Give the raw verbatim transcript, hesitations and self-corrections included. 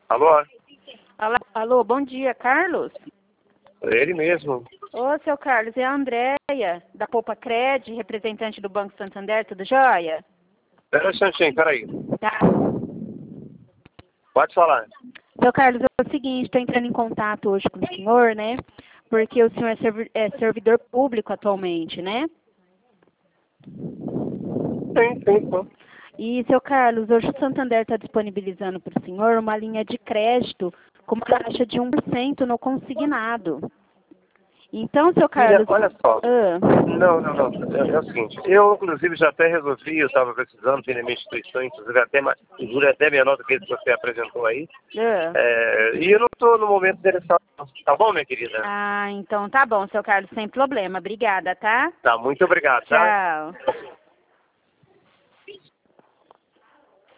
Alô? Alô, alô, bom dia, Carlos? Ele mesmo. Ô, seu Carlos, é a Andréia, da Poupa Cred, representante do Banco Santander, tudo jóia? Pera um instantinho, peraí. Tá. Pode falar. Seu Carlos, é o seguinte, estou entrando em contato hoje com o senhor, né? Porque o senhor é, servi é servidor público atualmente, né? Sim, sim, sim. E, seu Carlos, hoje o Santander está disponibilizando para o senhor uma linha de crédito com uma taxa de um por cento no consignado. Então, seu Filha, Carlos... olha só. Ah, Não, não, não. É, é o seguinte, eu inclusive já até resolvi, eu estava precisando, tem na minha instituição, inclusive até, mais- inclusive até minha nota que você apresentou aí. ah. É, e eu não estou no momento interessado. Tá bom, minha querida? Ah, então tá bom, seu Carlos, sem problema. Obrigada, tá? Tá, muito obrigado, tá? Tchau.